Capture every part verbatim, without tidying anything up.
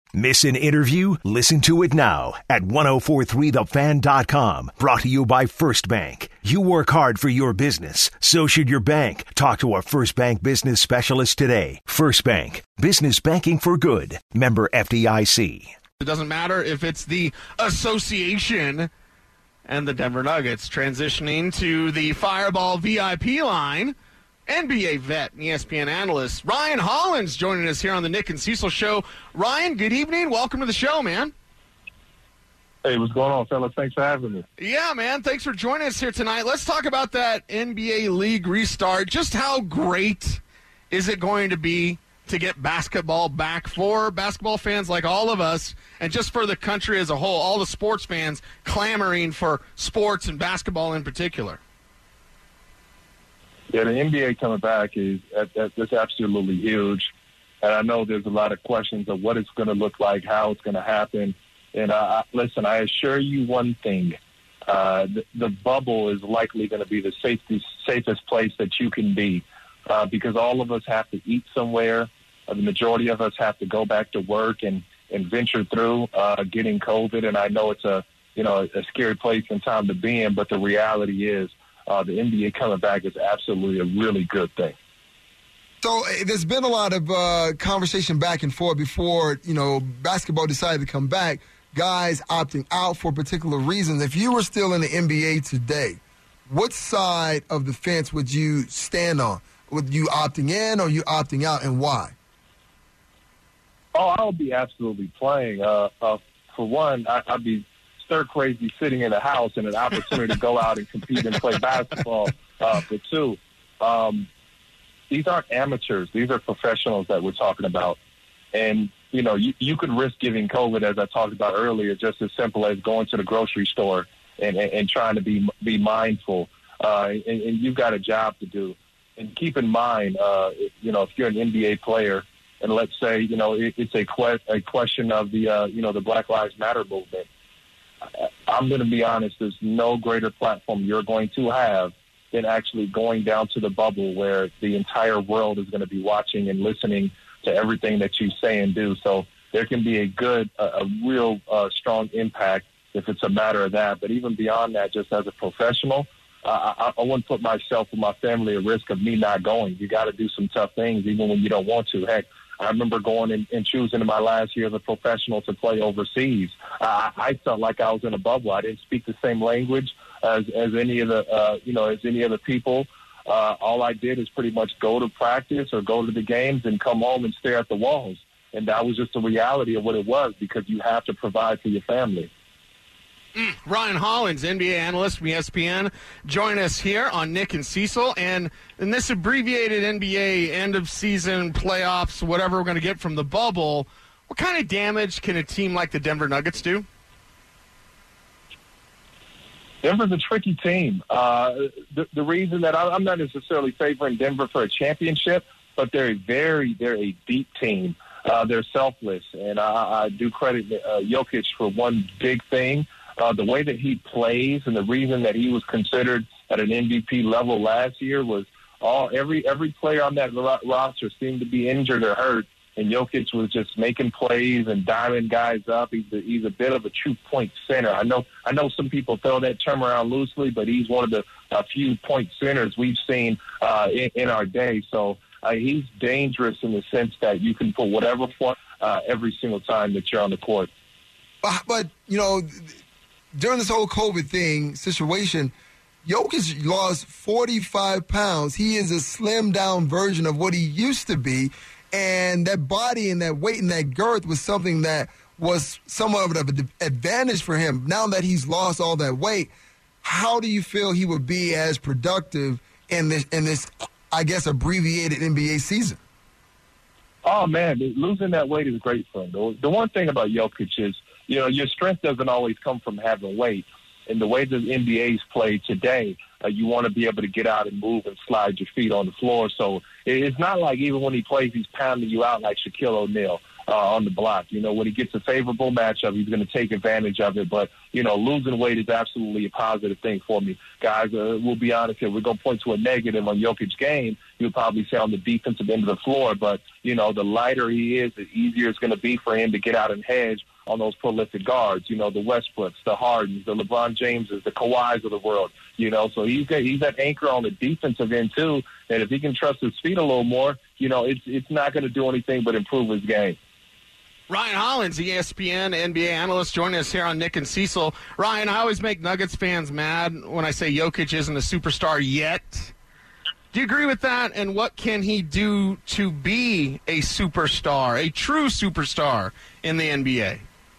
Miss an interview? Listen to it now at ten forty-three the fan dot com. Brought to you by First Bank. You work hard for your business. So should your bank. Talk to a First Bank business specialist today. First Bank. Business banking for good. Member F D I C. It doesn't matter if it's the association and the Denver Nuggets transitioning to the Fireball V I P line. N B A vet and E S P N analyst Ryan Hollins joining us here on the Nick and Cecil Show. Ryan, good evening. Welcome to the show, man. Hey, what's going on, fellas? Thanks for having me. Yeah, man. Thanks for joining us here tonight. Let's talk about that N B A league restart. Just how great is it going to be to get basketball back for basketball fans like all of us, and just for the country as a whole, all the sports fans clamoring for sports and basketball in particular? Yeah, the N B A coming back is that, that's absolutely huge. And I know there's a lot of questions of what it's going to look like, how it's going to happen. And uh, listen, I assure you one thing. Uh, the, the bubble is likely going to be the safest, safest place that you can be uh, because all of us have to eat somewhere. Uh, the majority of us have to go back to work and, and venture through uh, getting COVID. And I know it's a, you know, a scary place and time to be in, but the reality is, Uh, the N B A coming back is absolutely a really good thing. So there's been a lot of uh, conversation back and forth before, you know, basketball decided to come back, guys opting out for particular reasons. If you were still in the N B A today, what side of the fence would you stand on? Would you opting in or you opting out, and why? Oh, I would be absolutely playing. Uh, uh, for one, I, I'd be stir crazy sitting in the house and an opportunity to go out and compete and play basketball. Uh, for two, um, these aren't amateurs. These are professionals that we're talking about. And, you know, you, you could risk giving COVID, as I talked about earlier, just as simple as going to the grocery store and, and, and trying to be be mindful. Uh, and, and you've got a job to do. And keep in mind, uh, you know, if you're an N B A player, and let's say, you know, it, it's a, que- a question of the, uh, you know, the Black Lives Matter movement. I'm going to be honest, there's no greater platform you're going to have than actually going down to the bubble where the entire world is going to be watching and listening to everything that you say and do. So there can be a good, a, a real uh, strong impact if it's a matter of that. But even beyond that, just as a professional, uh, I, I wouldn't put myself and my family at risk of me not going. You got to do some tough things even when you don't want to. Heck, I remember going and, and choosing in my last year as a professional to play overseas. Uh, I felt like I was in a bubble. I didn't speak the same language as, as any of the, uh, you know, as any other people. Uh, all I did is pretty much go to practice or go to the games and come home and stare at the walls. And that was just the reality of what it was because you have to provide for your family. Mm, Ryan Hollins, N B A analyst from E S P N, join us here on Nick and Cecil. And in this abbreviated N B A end-of-season playoffs, whatever we're going to get from the bubble, what kind of damage can a team like the Denver Nuggets do? Denver's a tricky team. Uh, the, the reason that I, I'm not necessarily favoring Denver for a championship, but they're a very, they're a deep team. Uh, they're selfless, and I, I do credit uh, Jokic for one big thing. Uh, the way that he plays and the reason that he was considered at an M V P level last year was all every every player on that ro- roster seemed to be injured or hurt, and Jokic was just making plays and diming guys up. He's a, he's a bit of a true point center. I know I know some people throw that term around loosely, but he's one of the uh, few point centers we've seen uh, in, in our day. So uh, he's dangerous in the sense that you can put whatever front uh, every single time that you're on the court. But, but you know, during this whole COVID thing situation, Jokic lost forty-five pounds. He is a slimmed-down version of what he used to be, and that body and that weight and that girth was something that was somewhat of an advantage for him. Now that he's lost all that weight, how do you feel he would be as productive in this, in this I guess, abbreviated N B A season? Oh, man, losing that weight is great for him. The, the one thing about Jokic is, you know, your strength doesn't always come from having weight. And the way the N B A's play today, uh, you want to be able to get out and move and slide your feet on the floor. So it's not like even when he plays, he's pounding you out like Shaquille O'Neal. uh, on the block. You know, when he gets a favorable matchup, he's going to take advantage of it. But, you know, losing weight is absolutely a positive thing for me. Guys, uh, we'll be honest here. We're going to point to a negative on Jokic's game. You'll probably say on the defensive end of the floor. But, you know, the lighter he is, the easier it's going to be for him to get out and hedge on those prolific guards, you know, the Westbrooks, the Hardens, the LeBron Jameses, the Kawhis of the world, you know. So he's got, he's that anchor on the defensive end, too. And if he can trust his feet a little more, you know, it's it's not going to do anything but improve his game. Ryan Hollins, E S P N N B A analyst, joining us here on Nick and Cecil. Ryan, I always make Nuggets fans mad when I say Jokic isn't a superstar yet. Do you agree with that? And what can he do to be a superstar, a true superstar in the N B A?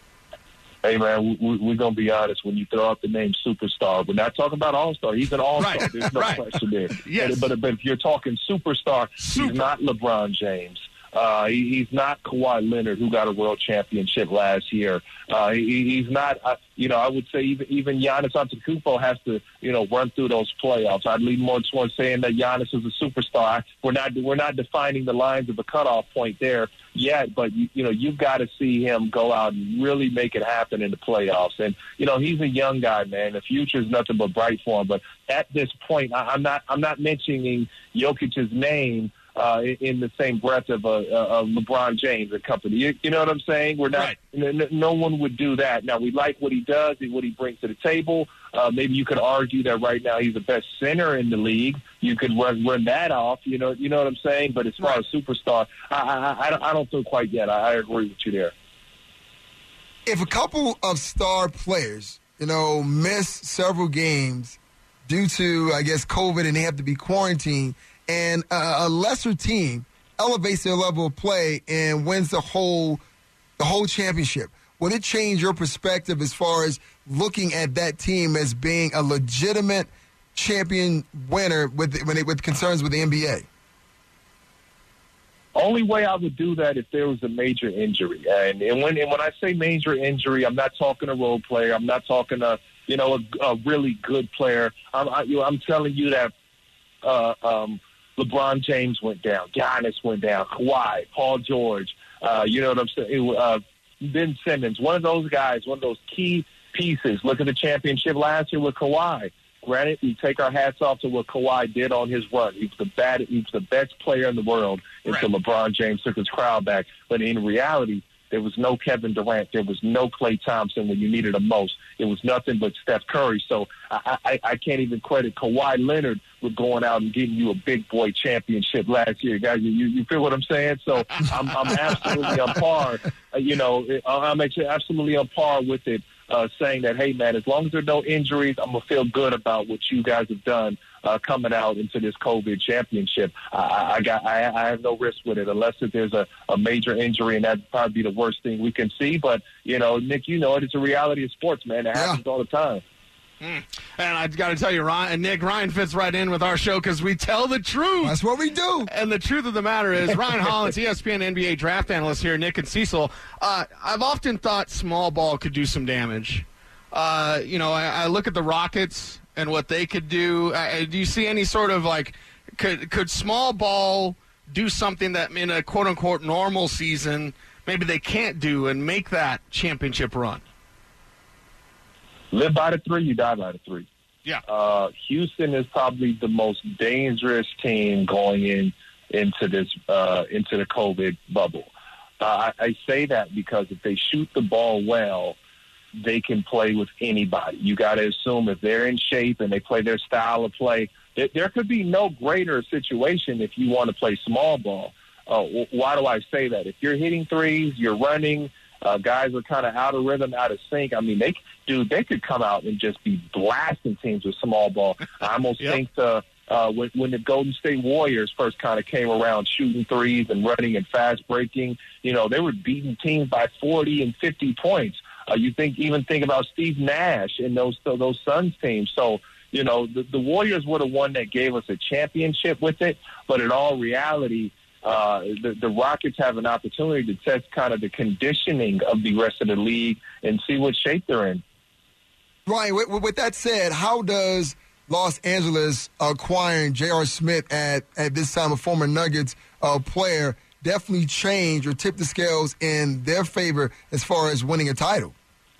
Hey, man, we, we're going to be honest. When you throw out the name superstar, we're not talking about all-star. He's an all-star. Right. There's no right. question there. Yes. But, but, but if you're talking superstar, Super. he's not LeBron James. Uh, he, he's not Kawhi Leonard, who got a world championship last year. Uh, he, he's not, uh, you know, I would say even, even Giannis Antetokounmpo has to, you know, run through those playoffs. I'd lean more towards saying that Giannis is a superstar. We're not, we're not defining the lines of the cutoff point there yet, but, you, you know, you've got to see him go out and really make it happen in the playoffs. And, you know, he's a young guy, man. The future is nothing but bright for him. But at this point, I, I'm not, I'm not mentioning Jokic's name Uh, in the same breath of, uh, of LeBron James and company. You, you know what I'm saying? We're not. Right. n- no one would do that. Now, we like what he does and what he brings to the table. Uh, maybe you could argue that right now he's the best center in the league. You could run, run that off. You know, you know what I'm saying? But as far right. as superstar, I, I, I, don't, I don't feel quite yet. I, I agree with you there. If a couple of star players, you know, miss several games due to, I guess, COVID and they have to be quarantined, and a lesser team elevates their level of play and wins the whole the whole championship, will it change your perspective as far as looking at that team as being a legitimate champion winner with when it, with concerns with the N B A? Only way I would do that if there was a major injury. And, and, when, and when I say major injury, I'm not talking a role player. I'm not talking a, you know, a, a really good player. I'm, I, you know, I'm telling you that uh, um, – LeBron James went down. Giannis went down. Kawhi, Paul George. Uh, you know what I'm saying? Uh, Ben Simmons. One of those guys, one of those key pieces. Look at the championship last year with Kawhi. Granted, we take our hats off to what Kawhi did on his run. He was the bad, he was the best player in the world until right. LeBron James took his crowd back. But in reality, there was no Kevin Durant. There was no Klay Thompson when you needed him most. It was nothing but Steph Curry. So I, I, I can't even credit Kawhi Leonard with going out and getting you a big boy championship last year. Guys, you, you feel what I'm saying? So I'm, I'm absolutely on par. Uh, you know, I'm actually absolutely on par with it, uh, saying that, hey, man, as long as there are no injuries, I'm going to feel good about what you guys have done uh, coming out into this COVID championship. I, I got, I, I have no risk with it unless if there's a, a major injury, and that'd probably be the worst thing we can see. But, you know, Nick, you know it. It's a reality of sports, man. It happens yeah. all the time. Mm. And I got to tell you, Ryan and Nick, Ryan fits right in with our show because we tell the truth. That's what we do. And the truth of the matter is, Ryan Hollins, E S P N N B A draft analyst here, Nick and Cecil. Uh, I've often thought small ball could do some damage. Uh, you know, I, I look at the Rockets and what they could do. Uh, do you see any sort of like, could could small ball do something that in a quote unquote normal season maybe they can't do and make that championship run? Live by the three, you die by the three. Yeah. Uh, Houston is probably the most dangerous team going in into this uh, into the COVID bubble. Uh, I, I say that because if they shoot the ball well, they can play with anybody. You got to assume if they're in shape and they play their style of play, there, there could be no greater situation if you want to play small ball. Uh, why do I say that? If you're hitting threes, you're running. Uh, guys are kind of out of rhythm, out of sync. I mean, they, dude, they could come out and just be blasting teams with small ball. I almost yep. think the, uh, when, when the Golden State Warriors first kind of came around shooting threes and running and fast breaking, you know, they were beating teams by forty and fifty points. Uh, you think even think about Steve Nash and those those Suns teams. So, you know, the, the Warriors were the one that gave us a championship with it. But in all reality, Uh, the, the Rockets have an opportunity to test kind of the conditioning of the rest of the league and see what shape they're in. Ryan, with, with that said, how does Los Angeles acquiring J R. Smith at, at this time, a former Nuggets uh, player, definitely change or tip the scales in their favor as far as winning a title?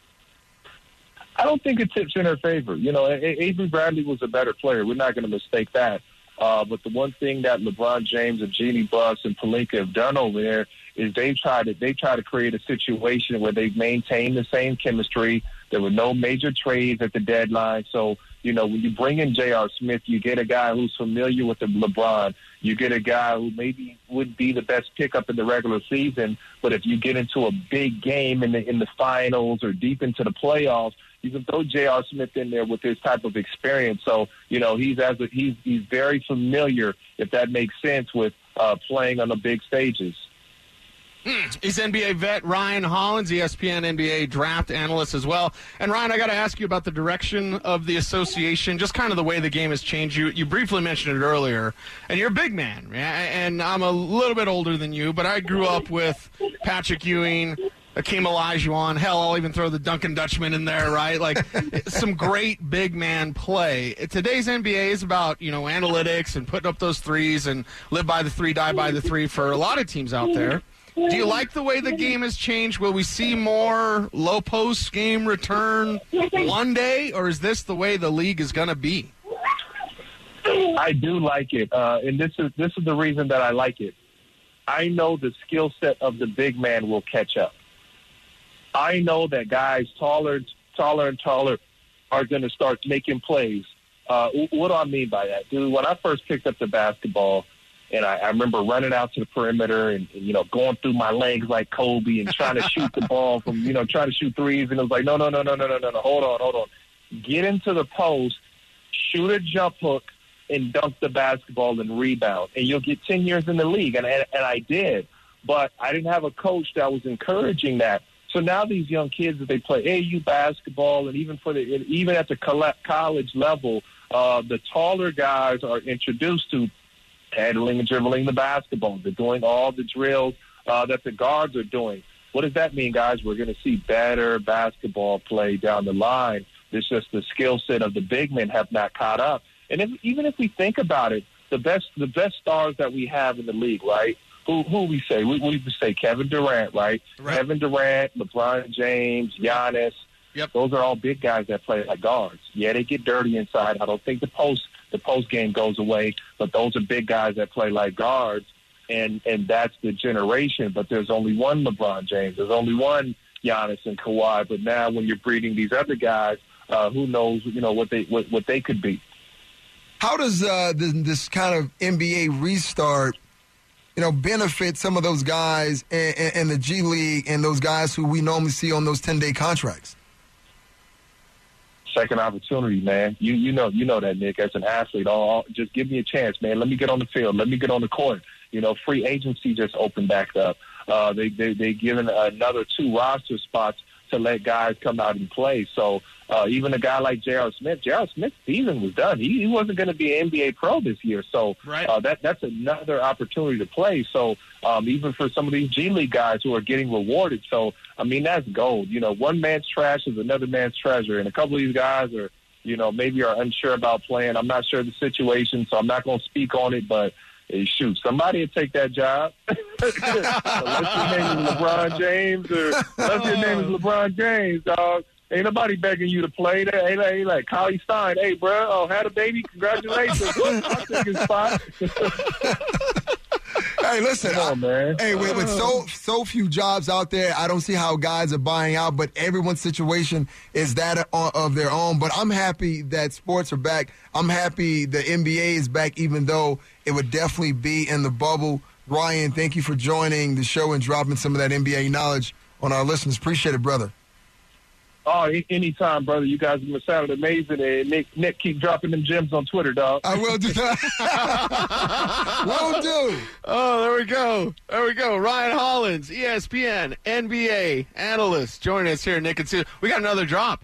I don't think it tips in her favor. You know, Avery Bradley was a better player. We're not going to mistake that. Uh, but the one thing that LeBron James and Jeannie Buss and Pelinka have done over there is they try to they try to create a situation where they've maintained the same chemistry. There were no major trades at the deadline. So, you know, when you bring in J R. Smith, you get a guy who's familiar with the LeBron. You get a guy who maybe would be the best pickup in the regular season, but if you get into a big game in the in the finals or deep into the playoffs, you can throw J R. Smith in there with this type of experience. So, you know, he's as a, he's he's very familiar, if that makes sense, with uh, playing on the big stages. He's N B A vet Ryan Hollins, E S P N N B A draft analyst as well. And, Ryan, I got to ask you about the direction of the association, just kind of the way the game has changed. You you briefly mentioned it earlier, and you're a big man, and I'm a little bit older than you, but I grew up with Patrick Ewing, Akeem Olajuwon. Hell, I'll even throw the Duncan Dutchman in there, right? Like, some great big man play. Today's N B A is about, you know, analytics and putting up those threes and live by the three, die by the three for a lot of teams out there. Do you like the way the game has changed? Will we see more low post game return one day, or is this the way the league is going to be? I do like it, uh, and this is this is the reason that I like it. I know the skill set of the big man will catch up. I know that guys taller, taller and taller are going to start making plays. Uh, what do I mean by that, dude? When I first picked up the basketball, and I, I remember running out to the perimeter and, and, you know, going through my legs like Kobe and trying to shoot the ball from, you know, trying to shoot threes. And it was like, no, no, no, no, no, no, no, no, hold on, hold on. Get into the post, shoot a jump hook, and dunk the basketball and rebound. And you'll get ten years in the league. And, and, and I did. But I didn't have a coach that was encouraging that. So now these young kids, that they play A A U basketball, and even for the even at the college level, uh, the taller guys are introduced to handling and dribbling the basketball. They're doing all the drills uh, that the guards are doing. What does that mean, guys? We're going to see better basketball play down the line. It's just the skill set of the big men have not caught up. And if, even if we think about it, the best the best stars that we have in the league, right? Who who we say? We, we say Kevin Durant, right? right? Kevin Durant, LeBron James, Giannis. Yep. Those are all big guys that play like guards. Yeah, they get dirty inside. I don't think the post the post game goes away, but those are big guys that play like guards, and and that's the generation. But there's only one LeBron James. There's only one Giannis and Kawhi. But now when you're breeding these other guys, uh, who knows? You know what they what, what they could be. How does uh, this, this kind of N B A restart, you know, benefit some of those guys in, in, in the G League and those guys who we normally see on those ten-day contracts? Second opportunity, man. You you know you know that, Nick. As an athlete, all just give me a chance, man. Let me get on the field. Let me get on the court. You know, free agency just opened back up. Uh, they they they given another two roster spots to let guys come out and play. So uh, even a guy like J R. Smith, J R. Smith's season was done. He, he wasn't going to be an N B A pro this year. So right. uh, that that's another opportunity to play. So um, even for some of these G League guys who are getting rewarded. So, I mean, that's gold. You know, one man's trash is another man's treasure. And a couple of these guys are, you know, maybe are unsure about playing. I'm not sure of the situation, so I'm not going to speak on it. But, hey, shoot, somebody would take that job. Unless your name is LeBron James or unless your name is LeBron James, dog. Ain't nobody begging you to play there. Ain't like, ain't like Kyle Stein. Hey, bro, oh, had a baby. Congratulations. I'll take his spot. Hey, listen. Come on, man. Hey, with, with so so few jobs out there, I don't see how guys are buying out, but everyone's situation is that of their own. But I'm happy that sports are back. I'm happy the N B A is back, even though it would definitely be in the bubble. Ryan, thank you for joining the show and dropping some of that N B A knowledge on our listeners. Appreciate it, brother. Oh, anytime, brother. You guys have sounded amazing. And Nick, Nick, keep dropping them gems on Twitter, dog. I will do that. Will do. Oh, there we go. There we go. Ryan Hollins, E S P N, N B A analyst, joining us here, Nick and Sue. We got another drop.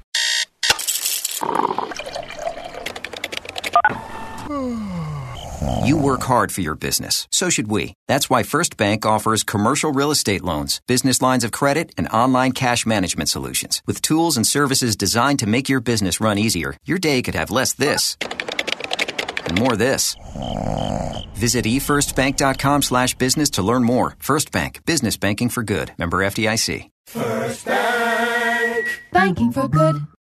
You work hard for your business. So should we. That's why First Bank offers commercial real estate loans, business lines of credit, and online cash management solutions. With tools and services designed to make your business run easier, your day could have less this and more this. Visit efirstbank.com slash business to learn more. First Bank. Business banking for good. Member F D I C. First Bank. Banking for good.